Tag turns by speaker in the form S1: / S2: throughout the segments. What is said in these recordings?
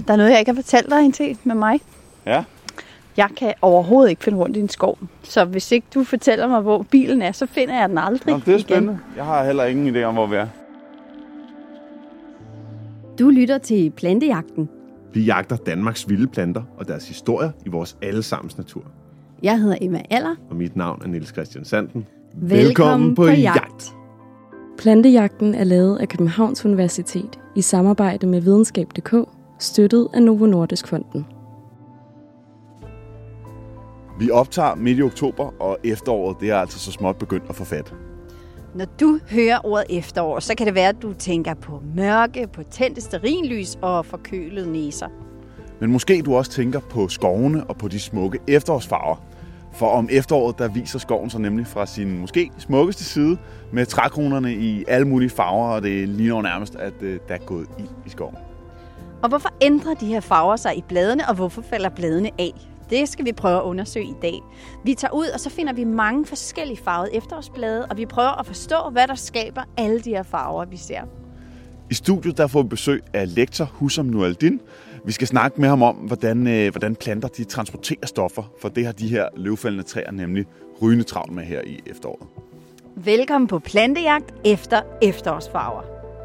S1: der er noget, jeg ikke har fortalt dig indtil med mig.
S2: Ja.
S1: Jeg kan overhovedet ikke finde rundt i en skov. Så hvis ikke du fortæller mig, hvor bilen er, så finder jeg den aldrig igen.
S2: Det er spændende. Igen. Jeg har heller ingen idé om, hvor vi er.
S1: Du lytter til Plantejagten.
S3: Vi jagter Danmarks vilde planter og deres historier i vores allesammens natur.
S1: Jeg hedder Emma Aller.
S3: Og mit navn er Niels Christian Sanden.
S1: Velkommen på jagt.
S4: Plantejagten er lavet af Københavns Universitet i samarbejde med Videnskab.dk, støttet af Novo Nordisk Fonden.
S2: Vi optager midt i oktober, og efteråret det er altså så småt begyndt at få fat.
S1: Når du hører ordet efterår, så kan det være, at du tænker på mørke, på tændte stearinlys og forkølede næser.
S2: Men måske du også tænker på skovene og på de smukke efterårsfarver. For om efteråret, der viser skoven sig nemlig fra sin måske smukkeste side med trækronerne i alle mulige farver, og det ligner nærmest, at der er gået ild i skoven.
S1: Og hvorfor ændrer de her farver sig i bladene, og hvorfor falder bladene af? Det skal vi prøve at undersøge i dag. Vi tager ud, og så finder vi mange forskellige farvede efterårsblade, og vi prøver at forstå, hvad der skaber alle de her farver, vi ser.
S2: I studiet der får vi besøg af lektor Hussam Nualdin. Vi skal snakke med ham om, hvordan planter de transporterer stoffer, for det har de her løvfældende træer nemlig rygende travlt med her i efteråret.
S1: Velkommen på plantejagt efter efterårsfarver.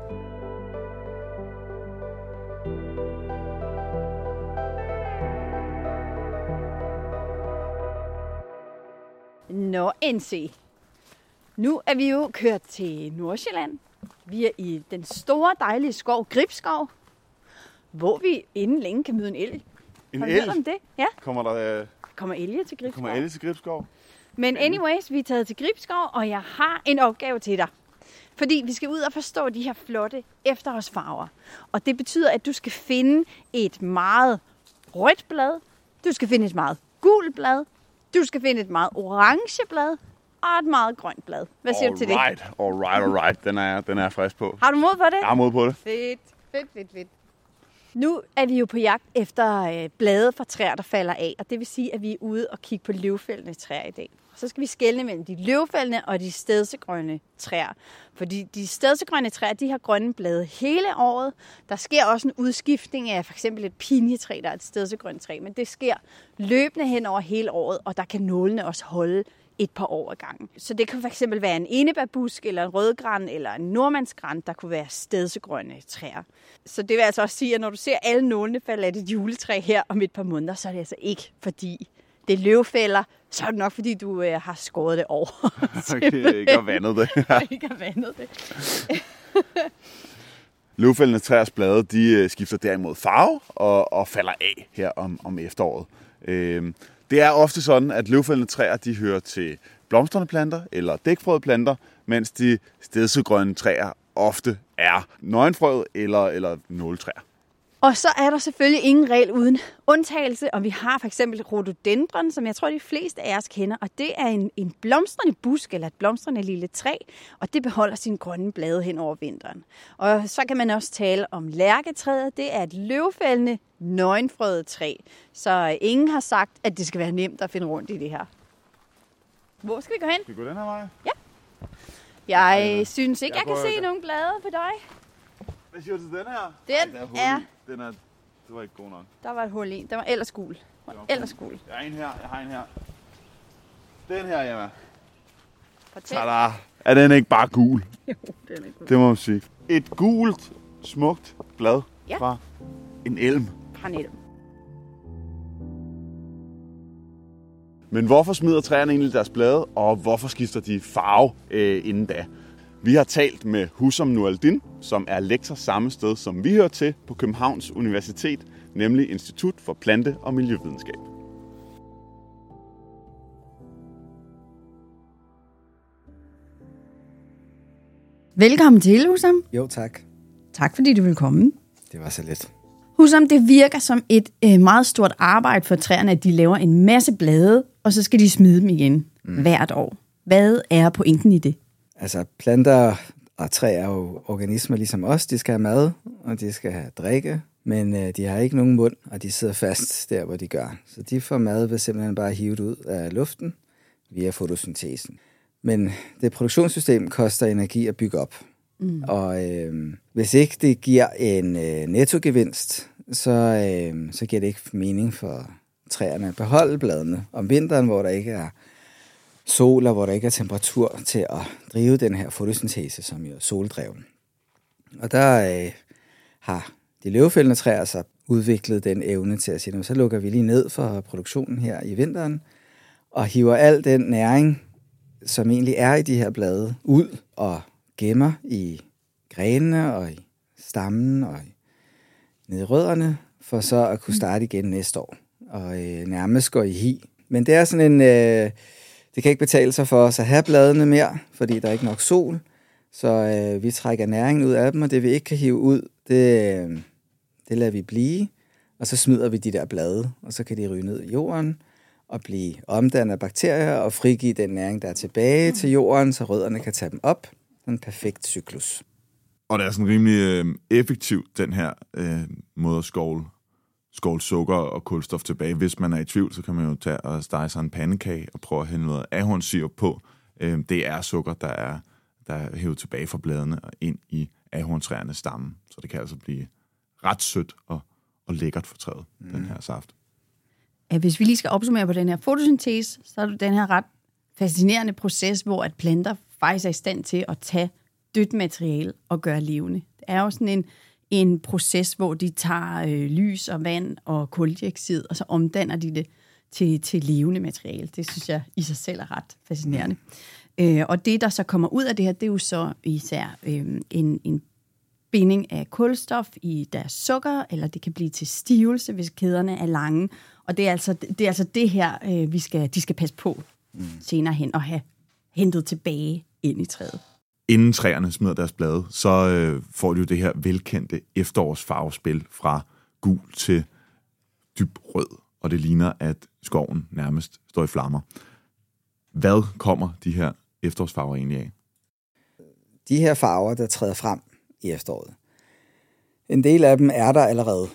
S1: Nå, NC. Nu er vi jo kørt til Nordsjælland. Vi er i den store, dejlige skov, Gribskov, hvor vi inden længe kan møde en elg.
S2: En elg?
S1: Om det? Ja.
S2: Kommer
S1: elge til Gribskov?
S2: Kommer elge til Gribskov?
S1: Men anyways, vi er taget til Gribskov, og jeg har en opgave til dig. Fordi vi skal ud og forstå de her flotte efterårsfarver. Og det betyder, at du skal finde et meget rødt blad, du skal finde et meget gult blad, du skal finde et meget orange blad og et meget grønt blad. Hvad siger du til det?
S2: Alright. Den er jeg frisk på.
S1: Har du mod på det?
S2: Jeg har mod på det.
S1: Fedt. Nu er vi jo på jagt efter blade fra træer, der falder af. Og det vil sige, at vi er ude og kigge på løvfældende træer i dag. Så skal vi skelne mellem de løvfældende og de stedsegrønne træer. Fordi de stedsegrønne træer, de har grønne blade hele året. Der sker også en udskiftning af for eksempel et pinjetræ, der er et stedsegrønt træ. Men det sker løbende hen over hele året, og der kan nålene også holde et par år ad gangen. Så det kan for eksempel være en enebærbusk, eller en rødgran, eller en nordmandsgran, der kunne være stedsegrønne træer. Så det vil altså også sige, at når du ser alle nålene falde af et juletræ her om et par måneder, så er det altså ikke fordi det er løvfælder, så er det nok fordi du har skåret det over.
S2: Okay, ikke har vandet det.
S1: Ikke har vandet det.
S2: Løvfældende træers blade, de skifter derimod farve og falder af her om efteråret. Det er ofte sådan, at løvfældende træer de hører til blomstrende planter eller dækfrøede planter, mens de stedsegrønne træer ofte er nøgenfrøede eller nåletræer.
S1: Og så er der selvfølgelig ingen regel uden undtagelse, og vi har for eksempel rhododendron, som jeg tror, de fleste af os kender, og det er en blomstrende busk eller et blomstrende lille træ, og det beholder sine grønne blade hen over vinteren. Og så kan man også tale om lærketræet. Det er et løvfældende, nøgenfrøet træ, så ingen har sagt, at det skal være nemt at finde rundt i det her. Hvor skal vi gå hen?
S2: Skal vi gå den her vej?
S1: Ja. Jeg synes ikke, jeg kan se nogen blade på dig.
S2: Hvad siger du til den her?
S1: Den er...
S2: Det var ikke god nok.
S1: Der var et hul i. Den var ellers gul.
S2: Jeg har en her. Den her, Emma.
S1: Fortæl.
S2: Tada! Er den ikke bare gul?
S1: Jo, den er gul.
S2: Det må man sige. Et gult, smukt blad fra en elm.
S1: Fra en elm.
S2: Men hvorfor smider træerne egentlig deres blade, og hvorfor skifter de farve inden da? Vi har talt med Hussam Nualdin, som er lektor samme sted, som vi hører til på Københavns Universitet, nemlig Institut for Plante- og Miljøvidenskab.
S1: Velkommen til, Hussam.
S5: Jo, tak.
S1: Tak fordi du vil komme.
S5: Det var så let.
S1: Hussam, det virker som et meget stort arbejde for træerne, at de laver en masse blade, og så skal de smide dem igen hvert år. Hvad er pointen i det?
S5: Altså, planter og træer er jo organismer ligesom os. De skal have mad, og de skal have drikke, men de har ikke nogen mund, og de sidder fast der, hvor de gør. Så de får mad ved simpelthen bare at hive det ud af luften via fotosyntesen. Men det produktionssystem koster energi at bygge op. Og hvis ikke det giver en nettogevinst, så giver det ikke mening for træerne at beholde bladene om vinteren, hvor der ikke er sol, og hvor der ikke er temperatur til at drive den her fotosyntese, som jo er soldreven. Og der har de løvfældende træer så udviklet den evne til at sige, så lukker vi lige ned for produktionen her i vinteren, og hiver al den næring, som egentlig er i de her blade, ud og gemmer i grenene og i stammen og nede i rødderne, for så at kunne starte igen næste år og nærmest gå i hi. Men det er sådan en, det kan ikke betale sig for os at have bladene mere, fordi der er ikke nok sol, så vi trækker næringen ud af dem, og det vi ikke kan hive ud, det lader vi blive, og så smider vi de der blade, og så kan de ryge ned i jorden og blive omdannet af bakterier og frigive den næring, der er tilbage til jorden, så rødderne kan tage dem op. En perfekt cyklus.
S2: Og det er sådan rimelig effektivt, den her måde at skåle sukker og kulstof tilbage. Hvis man er i tvivl, så kan man jo tage og stege sig en pandekage og prøve at hælde noget ahornsirup på. Det er sukker, der er hævet tilbage fra bladene og ind i ahorntræernes stamme. Så det kan altså blive ret sødt og lækkert for træet, den her saft.
S1: Hvis vi lige skal opsummere på den her fotosyntese, så er det den her ret fascinerende proces, hvor at planter faktisk er i stand til at tage dødt materiale og gøre levende. Det er jo sådan en proces, hvor de tager lys og vand og kuldioxid, og så omdanner de det til levende materiale. Det synes jeg i sig selv er ret fascinerende. Og det, der så kommer ud af det her, det er jo så især en binding af kulstof i deres sukker, eller det kan blive til stivelse, hvis kæderne er lange. Og det er altså det her, de skal passe på senere hen og have hentet tilbage ind i træet.
S2: Inden træerne smider deres blade, så får de jo det her velkendte efterårsfarvespil fra gul til dyb rød, og det ligner, at skoven nærmest står i flammer. Hvad kommer de her efterårsfarver egentlig af?
S5: De her farver, der træder frem i efteråret, en del af dem er der allerede,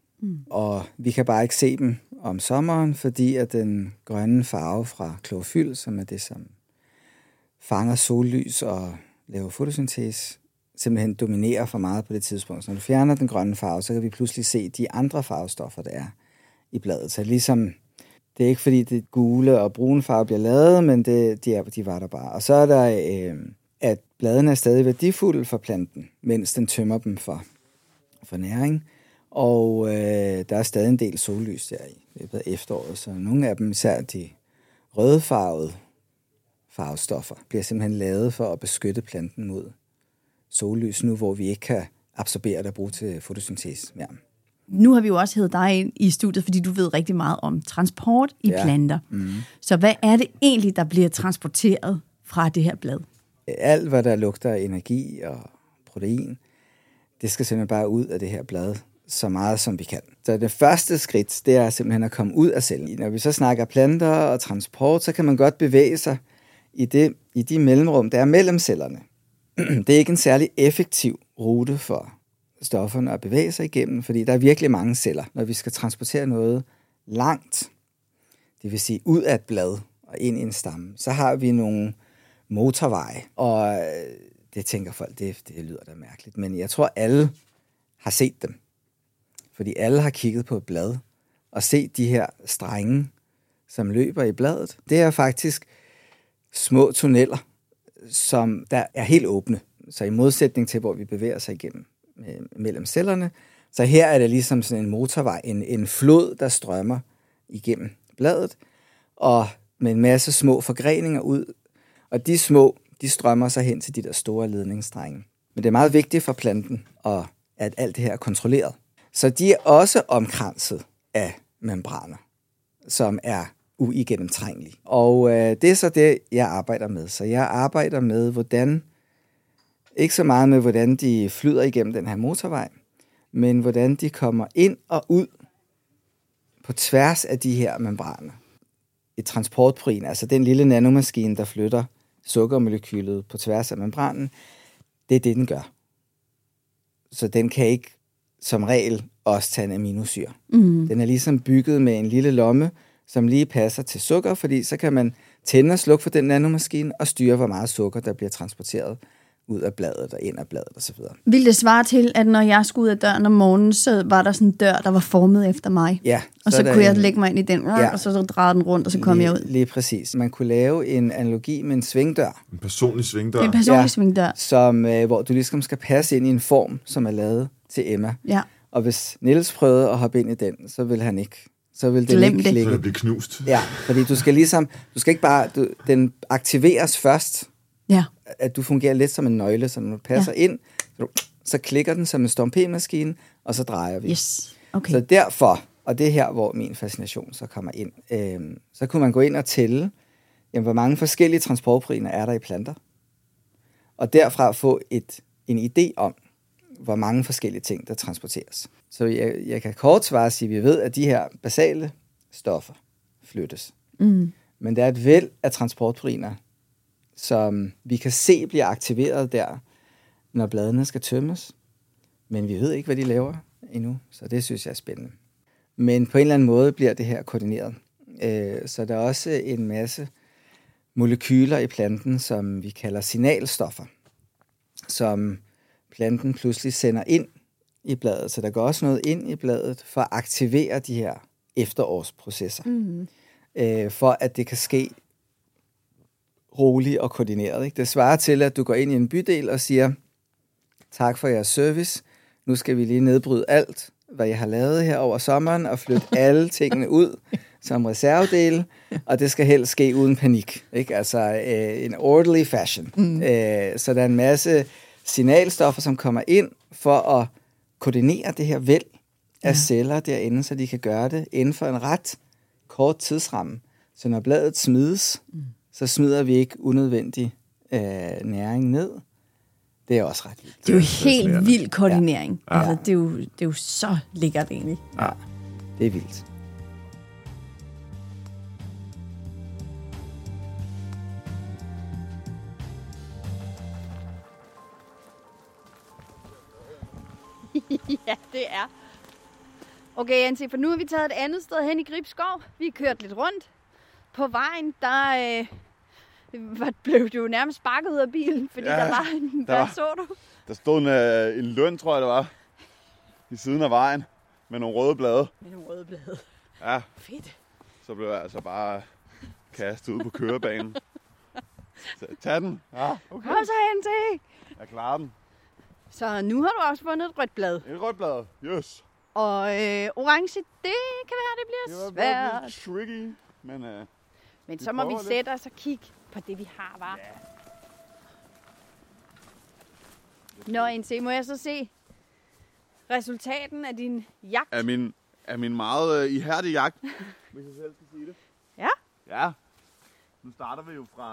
S5: og vi kan bare ikke se dem om sommeren, fordi at den grønne farve fra klorofyl, som er det, som fanger sollys og laver fotosyntese, simpelthen dominerer for meget på det tidspunkt. Så når du fjerner den grønne farve, så kan vi pludselig se de andre farvestoffer, der er i bladet. Så ligesom, det er ikke fordi det gule og brune farve bliver lavet, men de var der bare. Og så er der, at bladene er stadig værdifulde for planten, mens den tømmer dem for næring. Og der er stadig en del sollys der i løbet af efteråret, så nogle af dem, især de rødfarvede farvestoffer, bliver simpelthen lavet for at beskytte planten mod sollys, nu hvor vi ikke kan absorbere det og bruge til fotosyntese mere.
S1: Nu har vi jo også hævet dig ind i studiet, fordi du ved rigtig meget om transport i planter. Så hvad er det egentlig, der bliver transporteret fra det her blad?
S5: Alt, hvad der lugter af energi og protein, det skal simpelthen bare ud af det her blad, så meget som vi kan. Så det første skridt, det er simpelthen at komme ud af cellen. Når vi så snakker planter og transport, så kan man godt bevæge sig i de mellemrum, der er mellem cellerne. Det er ikke en særlig effektiv rute for stofferne at bevæge sig igennem, fordi der er virkelig mange celler. Når vi skal transportere noget langt, det vil sige ud af et blad og ind i en stamme, så har vi nogle motorveje, og det tænker folk, det lyder da mærkeligt, men jeg tror, alle har set dem. Fordi alle har kigget på et blad og set de her strenge, som løber i bladet. Det er faktisk små tunneller, som der er helt åbne. Så i modsætning til, hvor vi bevæger sig igennem mellem cellerne, så her er det ligesom sådan en motorvej, en flod, der strømmer igennem bladet, og med en masse små forgreninger ud. Og de små, de strømmer sig hen til de der store ledningsstrenge. Men det er meget vigtigt for planten, at alt det her er kontrolleret. Så de er også omkranset af membraner, som er uigennemtrængelige. Og det er så det, jeg arbejder med. Så jeg arbejder med, ikke så meget med, hvordan de flyder igennem den her motorvej, men hvordan de kommer ind og ud på tværs af de her membraner. Et transportprotein, altså den lille nanomaskine, der flytter sukkermolekylet på tværs af membranen, det er det, den gør. Så den kan ikke som regel også tage en aminosyre. Den er ligesom bygget med en lille lomme, som lige passer til sukker, fordi så kan man tænde og slukke for den nanomaskine og styre, hvor meget sukker, der bliver transporteret ud af bladet og ind af bladet osv.
S1: Vil det svare til, at når jeg skulle ud af døren om morgenen, så var der sådan en dør, der var formet efter mig?
S5: Ja.
S1: Og så kunne jeg lægge mig ind i den, og så drejede den rundt, og så kom jeg ud?
S5: Lige præcis. Man kunne lave en analogi med en svingdør.
S2: En personlig svingdør.
S1: En personlig svingdør.
S5: Som, hvor du ligesom skal passe ind i en form, som er lavet til Emma.
S1: Ja.
S5: Og hvis Niels prøvede at hoppe ind i den, så vil han ikke. Så vil den ikke klikke.
S2: Så det bliver knust.
S5: Ja, fordi du skal ikke bare, den aktiveres først, at du fungerer lidt som en nøgle, så når du passer ind, så klikker den som en Storm P-maskine, og så drejer vi.
S1: Yes. Okay.
S5: Så derfor, og det er her, hvor min fascination så kommer ind, så kunne man gå ind og tælle, jamen, hvor mange forskellige transportproteiner er der i planter, og derfra få en idé om, hvor mange forskellige ting, der transporteres. Så jeg kan kort svare og sige, at vi ved, at de her basale stoffer flyttes. Mm. Men der er et væld af transportproteiner, som vi kan se bliver aktiveret der, når bladene skal tømmes. Men vi ved ikke, hvad de laver endnu, så det synes jeg er spændende. Men på en eller anden måde bliver det her koordineret. Så der er også en masse molekyler i planten, som vi kalder signalstoffer, som planten pludselig sender ind i bladet. Så der går også noget ind i bladet for at aktivere de her efterårsprocesser. Mm. For at det kan ske roligt og koordineret. Ikke? Det svarer til, at du går ind i en bydel og siger, tak for jeres service. Nu skal vi lige nedbryde alt, hvad jeg har lavet her over sommeren, og flytte alle tingene ud som reservedele, og det skal helst ske uden panik. Ikke? Altså en orderly fashion. Mm. Så der er en masse signalstoffer, som kommer ind for at koordinere det her væld af celler derinde, så de kan gøre det inden for en ret kort tidsramme. Så når bladet smides, så smider vi ikke unødvendig næring ned. Det er også ret vildt.
S1: Det er jo helt vild koordinering. Ja. Altså, det er jo så lækkert egentlig.
S5: Ja, det er vildt.
S1: Ja, det er. Okay, Janse, for nu har vi taget et andet sted hen i Gribskov. Vi har kørt lidt rundt. På vejen, der blev du jo nærmest sparket ud af bilen, fordi der var en... Hvad så du?
S2: Der stod en løn, tror jeg det var, i siden af vejen, med nogle røde blade.
S1: Med nogle røde blade.
S2: Ja.
S1: Fedt.
S2: Så blev jeg altså bare kastet ud på kørebanen. Så, tag den. Ja, okay.
S1: Kom så, Janse.
S2: Jeg klarer den.
S1: Så nu har du også fundet et rødt blad.
S2: Et rødt blad, yes.
S1: Og orange, det kan være, det bliver svært.
S2: Det var tricky,
S1: men så må vi sætte os og kigge på det, vi har, var. Yeah. Nå, Janse, må jeg så se resultaten af din jagt?
S2: Af min meget ihærdige jagt, hvis jeg selv skal sige det.
S1: Ja?
S2: Ja. Nu starter vi jo fra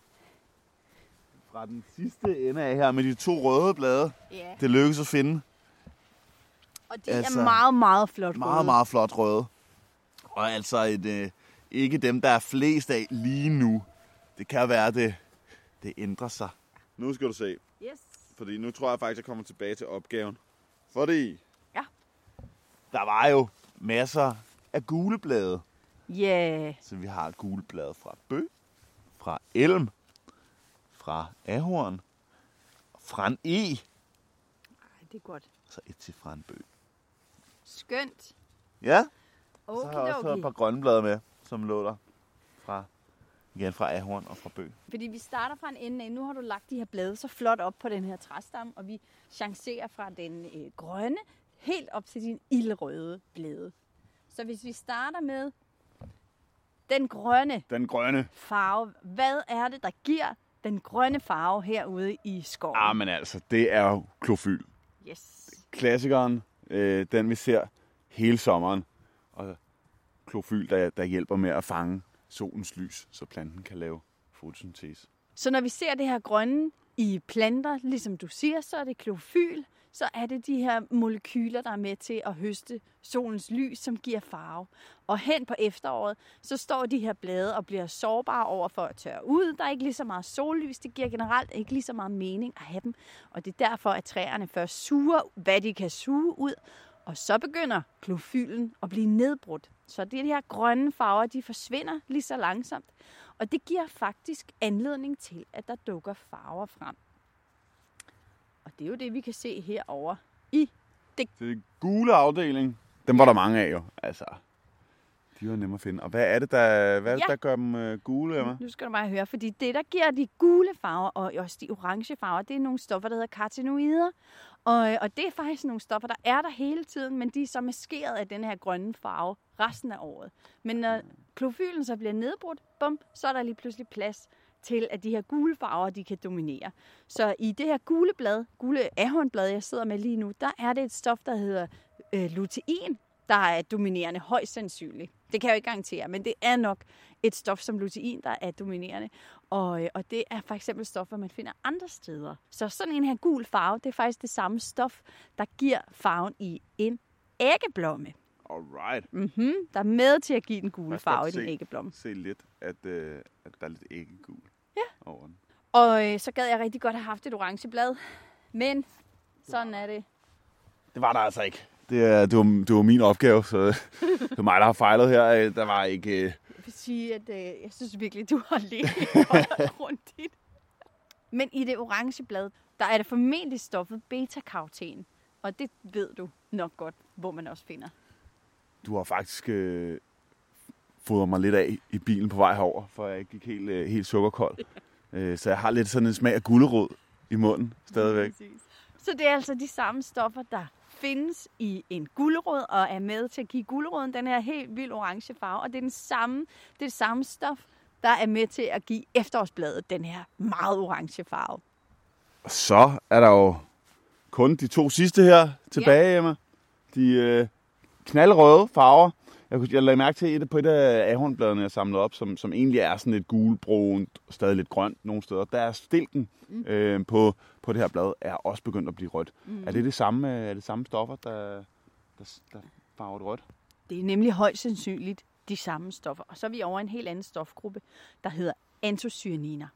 S2: den sidste ende af her med de 2 røde blade. Yeah. Det lykkedes at finde.
S1: Og det er meget, meget flot røde.
S2: Meget, meget flot røde. Og altså ikke dem, der er flest af lige nu. Det kan være, det ændrer sig. Nu skal du se.
S1: Yes.
S2: Fordi nu tror jeg faktisk, jeg kommer tilbage til opgaven. Fordi
S6: der var jo masser af gule blade.
S1: Yeah.
S6: Så vi har gule blade fra bøg, fra elm, fra ahorn, fra en e.
S1: Ej, det er godt.
S6: Så et til fra en bøg.
S1: Skønt.
S6: Ja.
S1: Okay,
S6: så har jeg også taget et par grønne blade med, som lå der fra ahorn og fra bøg.
S1: Fordi vi starter fra en ende af. Nu har du lagt de her blade så flot op på den her træstamme, og vi chancerer fra den grønne helt op til din ildrøde blade. Så hvis vi starter med den grønne farve, hvad er det, der giver den grønne farve herude i skoven?
S2: Ah, men altså, det er jo klofyl.
S1: Yes.
S2: Klassikeren, den vi ser hele sommeren. Og klofyl, der hjælper med at fange solens lys, så planten kan lave fotosyntese.
S1: Så når vi ser det her grønne i planter, ligesom du siger, så er det klofyl. Så er det de her molekyler, der er med til at høste solens lys, som giver farve. Og hen på efteråret, så står de her blade og bliver sårbare over for at tørre ud. Der er ikke lige så meget sollys. Det giver generelt ikke lige så meget mening at have dem. Og det er derfor, at træerne først suger, hvad de kan suge ud. Og så begynder klofylen at blive nedbrudt. Så de her grønne farver, de forsvinder lige så langsomt. Og det giver faktisk anledning til, at der dukker farver frem. Og det er jo det, vi kan se herovre i
S2: Det gule afdeling, dem var der mange af jo. Altså, de var nemme at finde. Og hvad er det, der gør dem gule, Emma?
S1: Nu skal du bare høre, fordi det, der giver de gule farver og også de orange farver, det er nogle stoffer, der hedder carotenoider. Og det er faktisk nogle stoffer, der er der hele tiden, men de er så maskeret af den her grønne farve resten af året. Men når klorofylen så bliver nedbrudt, bum, så er der lige pludselig plads til, at de her gule farver, de kan dominere. Så i det her gule ahornblad, jeg sidder med lige nu, der er det et stof, der hedder lutein, der er dominerende, højst sandsynligt. Det kan jeg jo ikke garantere, men det er nok et stof som lutein, der er dominerende. Og det er for eksempel stoffer, man finder andre steder. Så sådan en her gul farve, det er faktisk det samme stof, der giver farven i en æggeblomme.
S2: Alright.
S1: Der er med til at give den gule farve i den æggeblomme.
S2: Se lidt, at der er lidt æggegul over den.
S1: Og så gad jeg rigtig godt have haft et orange blad, men sådan er det.
S2: Det var der altså ikke. Det var min opgave, så det var mig, der har fejlet her. Der var ikke...
S1: Jeg vil sige, at jeg synes virkelig, du har lidt grundigt. Men i det orange blad, der er det formentlig stoffet beta-karoten. Og det ved du nok godt, hvor man også finder.
S2: Du har faktisk fodret mig lidt af i bilen på vej herover, for jeg gik helt sukkerkold. Så jeg har lidt sådan en smag af gulerod i munden stadigvæk.
S1: Så det er altså de samme stoffer, der findes i en gulerod og er med til at give guleroden den her helt vildt orange farve. Og det er det samme stof, der er med til at give efterårsbladet den her meget orange farve.
S2: Så er der jo kun de 2 sidste her tilbage, Emma. De knaldrøde farver. Jeg lagde mærke til på et af ahornbladene, jeg samlede op, som egentlig er sådan lidt gulbrunt, stadig lidt grønt nogle steder. Der er stilken på det her blad er også begyndt at blive rødt. Er det samme stoffer, der farver det rødt?
S1: Det er nemlig højst sandsynligt de samme stoffer. Og så er vi over en helt anden stofgruppe, der hedder antocyaniner.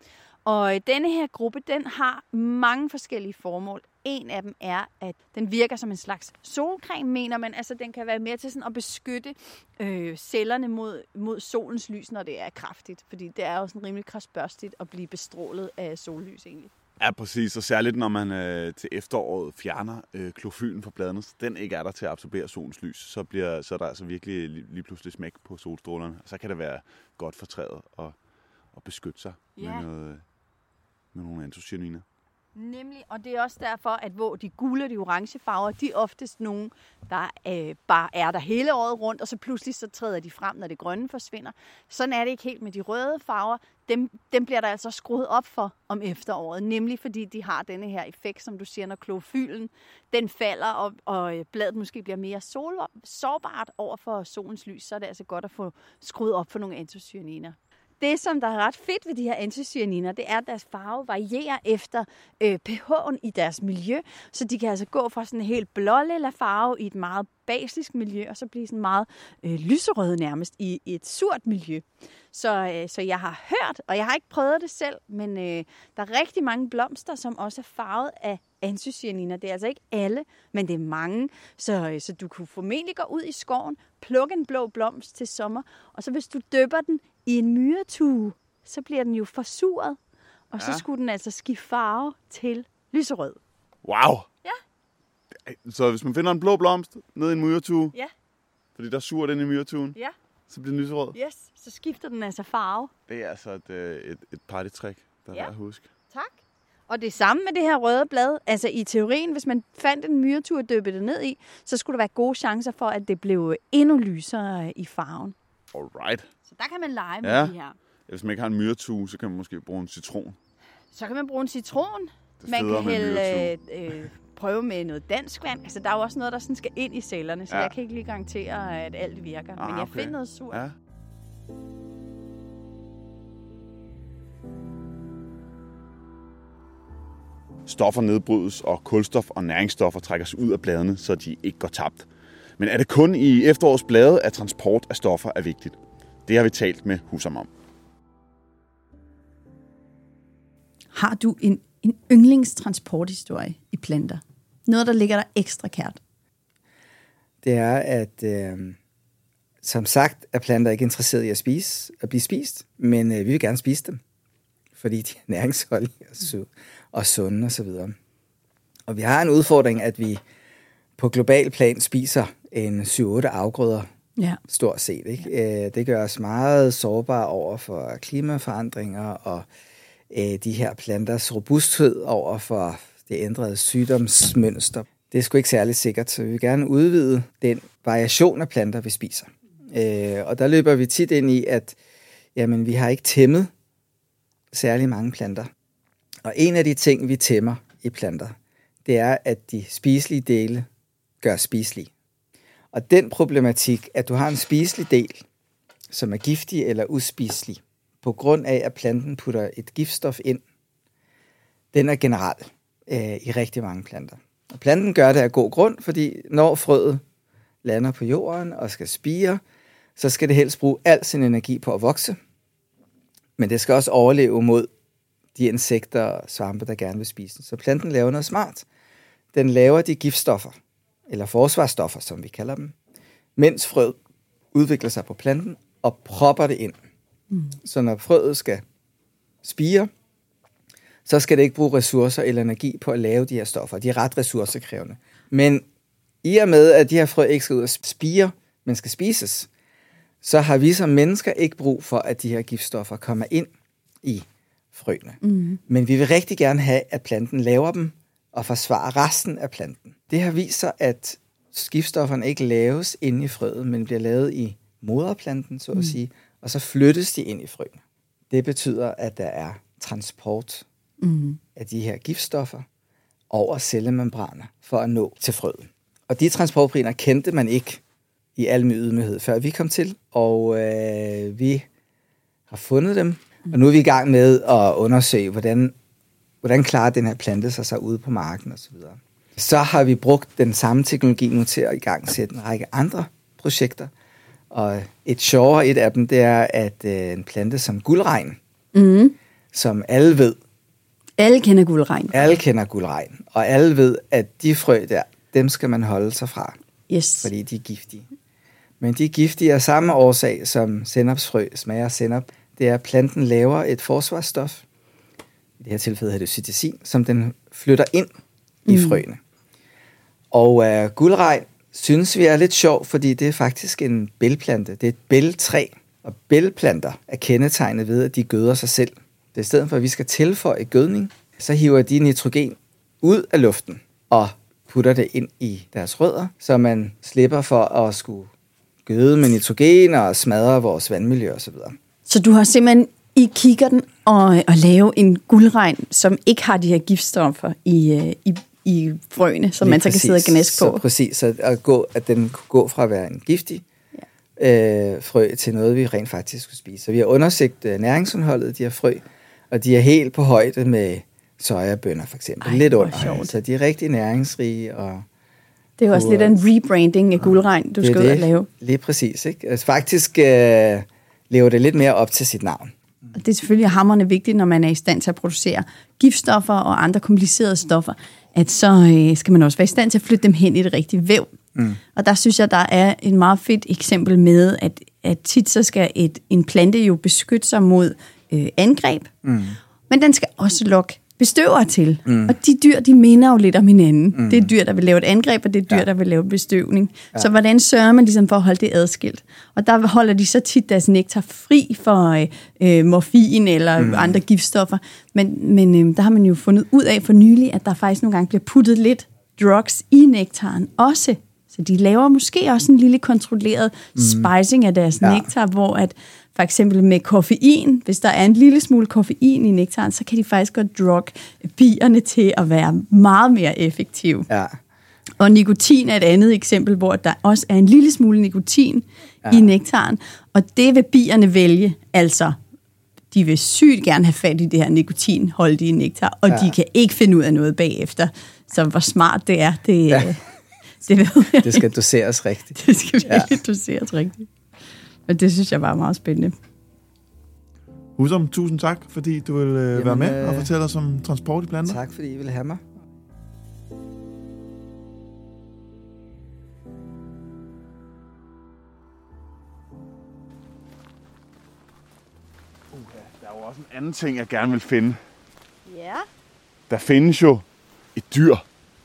S1: Og denne her gruppe, den har mange forskellige formål. En af dem er, at den virker som en slags solcreme, mener man. Altså, den kan være med til sådan at beskytte cellerne mod solens lys, når det er kraftigt. Fordi det er jo sådan rimelig kraftbørstigt at blive bestrålet af sollys egentlig.
S2: Ja, præcis. Og særligt, når man til efteråret fjerner klorofylen fra bladene, så den ikke er der til at absorbere solens lys, så er der altså virkelig lige pludselig smæk på solstrålerne. Og så kan det være godt for træet at beskytte sig med nogle antocyaniner.
S1: Nemlig, og det er også derfor, at hvor de gule og de orange farver, de er oftest nogen, der bare er der hele året rundt, og så pludselig så træder de frem, når det grønne forsvinder. Sådan er det ikke helt med de røde farver. Dem bliver der altså skruet op for om efteråret, nemlig fordi de har denne her effekt, som du siger, når klorofylen den falder, og bladet måske bliver mere sårbart over for solens lys, så er det altså godt at få skruet op for nogle antocyaniner. Det, som der er ret fedt ved de her antocyaniner, det er, at deres farve varierer efter pH'en i deres miljø. Så de kan altså gå fra sådan en helt blålilla farve i et meget basisk miljø, og så blive sådan meget lyserøde nærmest i et surt miljø. Så jeg har hørt, og jeg har ikke prøvet det selv, men der er rigtig mange blomster, som også er farvet af antocyaniner. Det er altså ikke alle, men det er mange. Så du kunne formentlig gå ud i skoven, plukke en blå blomst til sommer, og så hvis du dypper den i en myretue, så bliver den jo forsuret, og så skulle den altså skifte farve til lyserød.
S2: Wow!
S1: Ja.
S2: Så hvis man finder en blå blomst nede i en myretue,
S1: Ja.
S2: fordi der er sur den i myretuen,
S1: Ja.
S2: så bliver den lyserød.
S1: Yes, så skifter den altså farve.
S2: Det er altså et partytrick, der er værd at huske.
S1: Tak. Og det samme med det her røde blad. Altså i teorien, hvis man fandt en myretur og dyppede det ned i, så skulle der være gode chancer for, at det blev endnu lysere i farven.
S2: Alright.
S1: Så der kan man lege med de her.
S2: Hvis man ikke har en myretue, så kan man måske bruge en citron.
S1: Så kan man bruge en citron.
S2: Det
S1: Man kan
S2: hælde
S1: prøve med noget dansk vand. Altså der er jo også noget, der sådan skal ind i cellerne, så
S2: Ja.
S1: jeg kan ikke lige garantere, at alt virker. Men jeg finder noget surt.
S2: Ja. Stoffer nedbrydes, og kulstof og næringsstoffer trækkes ud af bladene, så de ikke går tabt. Men er det kun i efterårets blade, at transport af stoffer er vigtigt? Det har vi talt med Husum om.
S1: Har du en yndlingstransporthistorie i planter? Noget, der ligger der ekstra kært?
S5: Det er, at som sagt er planter ikke interesseret i at blive spist, men vi vil gerne spise dem, fordi de er næringsholdige og sunde og så videre. Og vi har en udfordring, at vi på global plan spiser en 7-8 afgrøder, stort set. Ikke? Det gør os meget sårbare over for klimaforandringer og de her planters robusthed over for det ændrede sygdomsmønster. Det er sgu ikke særlig sikkert, så vi vil gerne udvide den variation af planter, vi spiser. Og der løber vi tit ind i, at jamen, vi har ikke tæmmet særlig mange planter. Og en af de ting, vi tæmmer i planter, det er, at de spiselige dele gør spiselige. Og den problematik, at du har en spiselig del, som er giftig eller uspiselig, på grund af, at planten putter et giftstof ind, den er generel i rigtig mange planter. Og planten gør det af god grund, fordi når frøet lander på jorden og skal spire, så skal det helst bruge al sin energi på at vokse. Men det skal også overleve mod de insekter og svampe, der gerne vil spise den. Så planten laver noget smart. Den laver de giftstoffer, eller forsvarsstoffer, som vi kalder dem, mens frøet udvikler sig på planten og propper det ind. Så når frøet skal spire, så skal det ikke bruge ressourcer eller energi på at lave de her stoffer. De er ret ressourcekrævende. Men i og med, at de her frø ikke skal ud og spire, men skal spises, så har vi som mennesker ikke brug for, at de her giftstoffer kommer ind i frøene. Men vi vil rigtig gerne have, at planten laver dem og forsvarer resten af planten. Det har vist sig, at giftstofferne ikke laves inde i frøet, men bliver lavet i moderplanten, så at sige, og så flyttes de ind i frøene. Det betyder, at der er transport af de her giftstoffer over cellemembraner for at nå til frøet. Og de transportpriner kendte man ikke i al ydmyghed, før vi kom til, og vi har fundet dem. Og nu er vi i gang med at undersøge, hvordan klarer den her plante sig ude på marken osv. Så har vi brugt den samme teknologi nu til at igangsætte en række andre projekter. Og et af dem, det er, at en plante som guldregn, som alle ved.
S1: Alle kender guldregn.
S5: Alle kender guldregn. Og alle ved, at de frø der, dem skal man holde sig fra.
S1: Yes.
S5: Fordi de er giftige. Men de er giftige af samme årsag, som sennepsfrø smager sennep. Det er, at planten laver et forsvarsstof. I det her tilfælde hedder det cytisin, som den flytter ind i frøene. Og guldregn synes vi er lidt sjov, fordi det er faktisk en bælplante. Det er et bæltræ. Og bælplanter er kendetegnet ved, at de gøder sig selv. Det er i stedet for, at vi skal tilføje gødning, så hiver de nitrogen ud af luften og putter det ind i deres rødder, så man slipper for at skulle gøde med nitrogen og smadre vores vandmiljø osv.
S1: Så du har simpelthen i kikkerten og lave en guldregn, som ikke har de her giftstoffer i frøene, som man så kan sidde og gnæske på.
S5: Så præcis, så at den kunne gå fra at være en giftig frø til noget, vi rent faktisk skulle spise. Så vi har undersøgt næringsindholdet af de her frø, og de er helt på højde med sojabønner for eksempel. Lidt under. Så de er rigtig næringsrige. Og
S1: det er jo også lidt en rebranding af guldregn, du skal ud og lave.
S5: Lige præcis. Ikke? Altså, faktisk lever det lidt mere op til sit navn.
S1: Og det er selvfølgelig hamrende vigtigt, når man er i stand til at producere giftstoffer og andre komplicerede stoffer, at så skal man også være i stand til at flytte dem hen i det rigtige væv. Og der synes jeg, der er et meget fedt eksempel med, at tit så skal en plante jo beskytte sig mod angreb, men den skal også lokke bestøvere til. Og de dyr, de minder jo lidt om hinanden. Det er dyr, der vil lave et angreb, og det er dyr, der vil lave bestøvning. Så hvordan sørger man ligesom for at holde det adskilt? Og der holder de så tit deres nektar fri for morfin eller andre giftstoffer. Men der har man jo fundet ud af for nylig, at der faktisk nogle gange bliver puttet lidt drugs i nektaren også. Så de laver måske også en lille kontrolleret spicing af deres nektar, hvor at for eksempel med koffein, hvis der er en lille smule koffein i nektaren, så kan de faktisk godt drugge bierne til at være meget mere effektive. Ja. Og nikotin er et andet eksempel, hvor der også er en lille smule nikotin i nektaren, og det vil bierne vælge. Altså, de vil sygt gerne have fat i det her nikotinholdige nektar, og de kan ikke finde ud af noget bagefter. Så hvor smart det er, det ved jeg.
S5: Det skal doseres rigtigt.
S1: Det skal virkelig doseres rigtigt. Men det synes jeg var meget spændende.
S6: Husum, tusind tak, fordi du vil være med og fortælle os om transport i planter.
S5: Tak, fordi I ville have mig.
S2: Der er jo også en anden ting, jeg gerne vil finde.
S1: Ja.
S2: Der findes jo et dyr,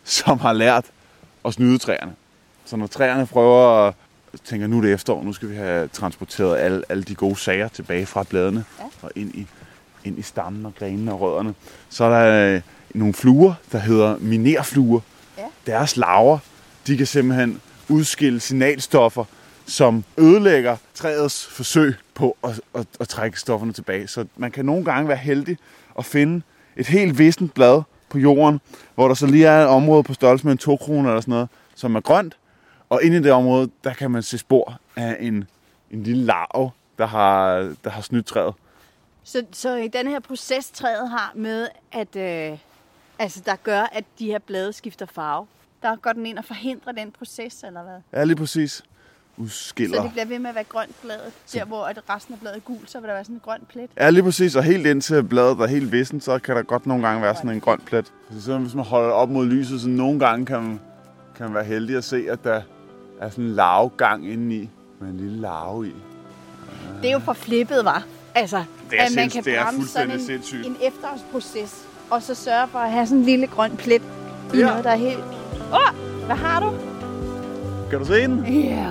S2: som har lært at snyde træerne. Så når træerne prøver at tænke, nu er det efterår, nu skal vi have transporteret alle de gode sager tilbage fra bladene og ind i stammen og grenene og rødderne, så er der nogle fluer, der hedder minerfluer. Ja. Deres larver, de kan simpelthen udskille signalstoffer, som ødelægger træets forsøg på at trække stofferne tilbage. Så man kan nogle gange være heldig at finde et helt vissent blad på jorden, hvor der så lige er et område på størrelse med en 2 kroner eller sådan noget, som er grønt. Og inde i det område, der kan man se spor af en lille larve, der har snydt træet.
S1: Så i den her proces, træet har med, at der gør, at de her blade skifter farve, der går den ind og forhindrer den proces, eller hvad?
S2: Ja, lige præcis. Udskiller.
S1: Så det bliver ved med at være grønt bladet. Der, hvor resten af bladet er gult, så vil der være sådan en grøn plet.
S2: Ja, lige præcis. Og helt indtil bladet er helt vissen, så kan der godt nogle gange være sådan en grøn plet. Så hvis man holder op mod lyset, så nogle gange kan man være heldig at se, at der er sådan en larvegang indeni med en lille larve i.
S1: Det er jo for flippet, var. Altså,
S2: det er
S1: at man kan bremse sådan en efterårsproces, og så sørge for at have sådan en lille grøn plet i noget, der er helt... Hvad har du?
S2: Kan du se den?
S1: Ja.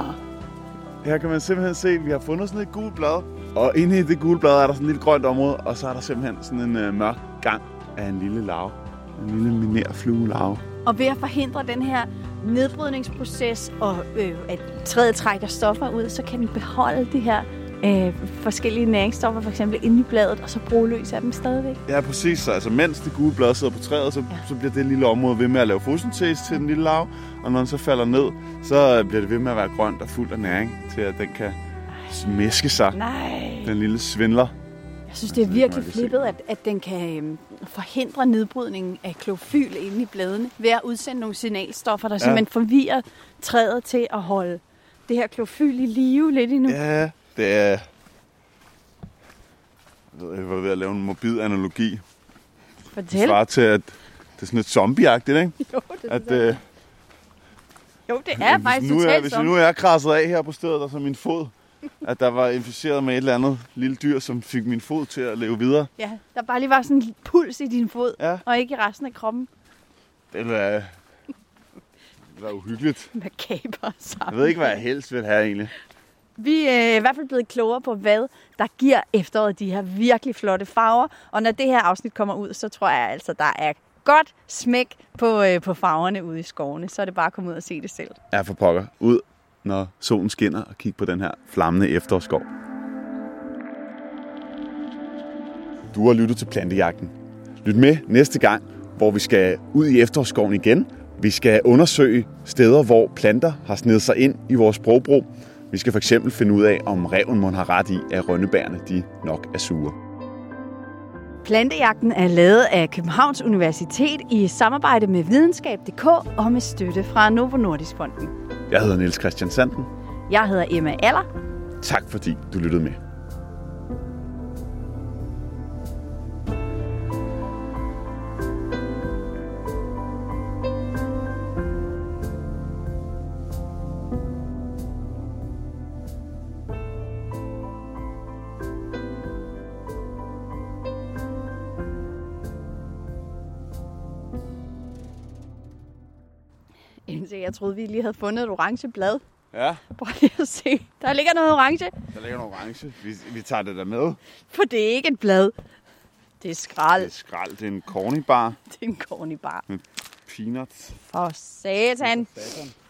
S2: Her kan man simpelthen se, at vi har fundet sådan et gult blad. Og inde i det gule blad er der sådan et lille grønt område, og så er der simpelthen sådan en mørk gang af en lille larve. En lille minerfluelarve.
S1: Og ved at forhindre den her nedbrydningsproces, og at træet trækker stoffer ud, så kan den beholde de her forskellige næringsstoffer, for eksempel inde i bladet, og så bruge løs af dem stadigvæk.
S2: Ja, præcis. Så altså, mens det gule blad sidder på træet, så bliver det lille område ved med at lave fotosyntese til den lille larve, og når den så falder ned, så bliver det ved med at være grønt og fuld af næring, til at den kan smæske sig.
S1: Nej.
S2: Den lille svindler.
S1: Jeg synes, det er virkelig flippet, at den kan forhindre nedbrydningen af klorofyl inde i bladene ved at udsende nogle signalstoffer, der simpelthen forvirrer træet til at holde det her klorofyl i live lidt endnu.
S2: Ja, det er... Jeg var ved at lave en morbid analogi.
S1: Fortæl.
S2: Det svarer til, at det er sådan et zombieagtigt, ikke?
S1: Jo, det er Jo, det er faktisk totalt
S2: Hvis jeg nu er krasset af her på stedet, og så min fod, at der var inficeret med et eller andet lille dyr, som fik min fod til at leve videre.
S1: Ja, der bare lige var sådan en puls i din fod, og ikke i resten af kroppen.
S2: Det var uhyggeligt.
S1: Makaber sammen.
S2: Jeg ved ikke, hvad jeg helst vil have egentlig.
S1: Vi er i hvert fald blevet klogere på, hvad der giver efteråret de her virkelig flotte farver. Og når det her afsnit kommer ud, så tror jeg altså, der er godt smæk på farverne ude i skovene. Så er det bare at komme ud og se det selv.
S2: Ja, for pokker. Ud, når solen skinner, og kigge på den her flammende efterårsskov. Du har lyttet til Plantejagten. Lyt med næste gang, hvor vi skal ud i efterårsskoven igen. Vi skal undersøge steder, hvor planter har snedet sig ind i vores sprogbrug. Vi skal fx finde ud af, om ræven må have ret i, at rønnebærne de nok er sure.
S1: Plantejagten er lavet af Københavns Universitet i samarbejde med videnskab.dk og med støtte fra Novo Nordisk Fonden.
S2: Jeg hedder Niels Christian Sanden.
S1: Jeg hedder Emma Aller.
S2: Tak fordi du lyttede med.
S1: Jeg troede, vi lige havde fundet et orange blad.
S2: Ja.
S1: Prøv lige at se. Der ligger noget orange.
S2: Der ligger noget orange. Vi tager det der med.
S1: For det er ikke et blad. Det er skrald.
S2: Det er skrald. Det er en cornybar.
S1: Det er en cornybar.
S2: Med peanuts.
S1: For satan.